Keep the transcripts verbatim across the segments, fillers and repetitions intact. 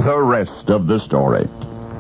the rest of the story.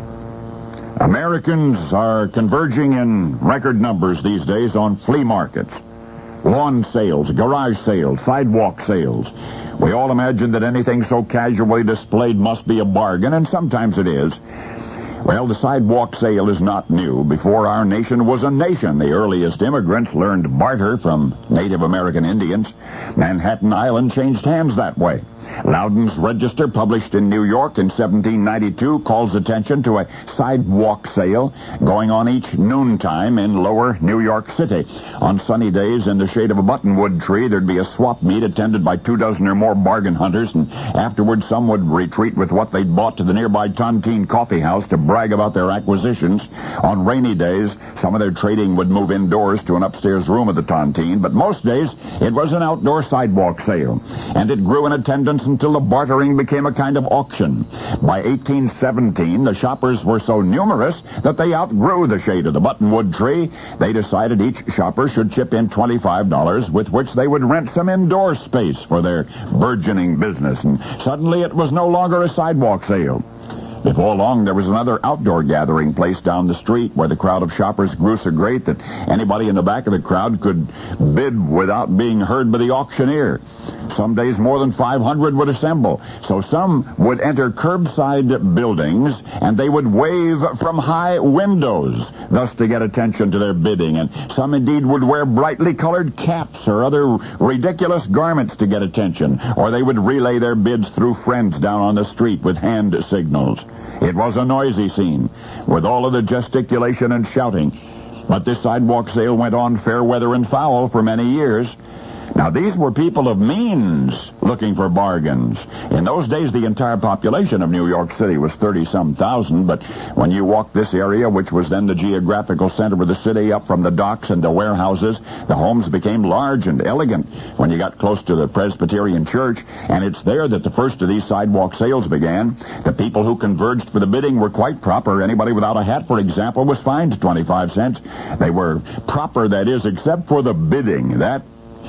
Americans are converging in record numbers these days on flea markets, lawn sales, garage sales, sidewalk sales. We all imagine that anything so casually displayed must be a bargain, and sometimes it is. Well, the sidewalk sale is not new. Before our nation was a nation, the earliest immigrants learned barter from Native American Indians. Manhattan Island changed hands that way. Loudon's Register, published in New York in seventeen ninety-two, calls attention to a sidewalk sale going on each noontime in lower New York City. On sunny days, in the shade of a buttonwood tree, there'd be a swap meet attended by two dozen or more bargain hunters, and afterwards some would retreat with what they'd bought to the nearby Tontine Coffee House to brag about their acquisitions. On rainy days, some of their trading would move indoors to an upstairs room of the Tontine, but most days it was an outdoor sidewalk sale, and it grew in attendance until the bartering became a kind of auction. By eighteen seventeen, the shoppers were so numerous that they outgrew the shade of the buttonwood tree. They decided each shopper should chip in twenty-five dollars, with which they would rent some indoor space for their burgeoning business, and suddenly it was no longer a sidewalk sale. Before long, there was another outdoor gathering place down the street where the crowd of shoppers grew so great that anybody in the back of the crowd could bid without being heard by the auctioneer. Some days more than five hundred would assemble, so some would enter curbside buildings and they would wave from high windows, thus to get attention to their bidding, and some indeed would wear brightly colored caps or other ridiculous garments to get attention, or they would relay their bids through friends down on the street with hand signals. It was a noisy scene, with all of the gesticulation and shouting, but this sidewalk sale went on fair weather and foul for many years. Now, these were people of means looking for bargains. In those days, the entire population of New York City was thirty-some thousand, but when you walked this area, which was then the geographical center of the city, up from the docks and the warehouses, the homes became large and elegant when you got close to the Presbyterian Church, and it's there that the first of these sidewalk sales began. The people who converged for the bidding were quite proper. Anybody without a hat, for example, was fined twenty-five cents. They were proper, that is, except for the bidding. That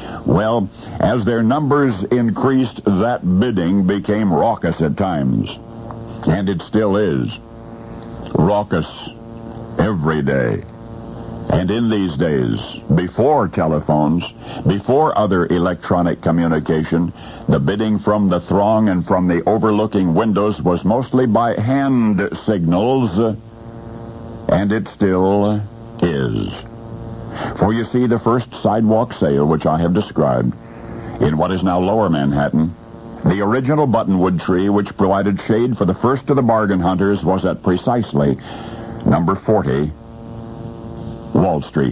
Well, as their numbers increased, that bidding became raucous at times. And it still is. Raucous every day. And in these days, before telephones, before other electronic communication, the bidding from the throng and from the overlooking windows was mostly by hand signals, and it still is. For you see, the first sidewalk sale which I have described, in what is now Lower Manhattan, the original buttonwood tree which provided shade for the first of the bargain hunters, was at precisely number forty, Wall Street.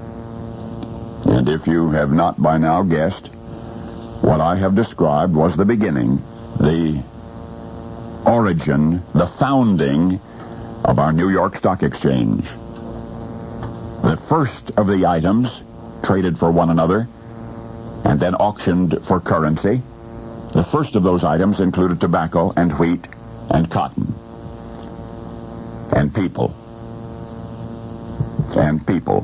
And if you have not by now guessed, what I have described was the beginning, the origin, the founding of our New York Stock Exchange. The first of the items traded for one another and then auctioned for currency. The first of those items included tobacco and wheat and cotton and people and people.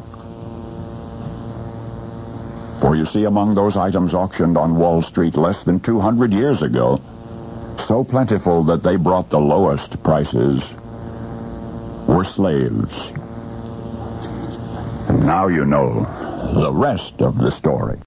For you see, among those items auctioned on Wall Street less than two hundred years ago, so plentiful that they brought the lowest prices, were slaves. And now you know the rest of the story.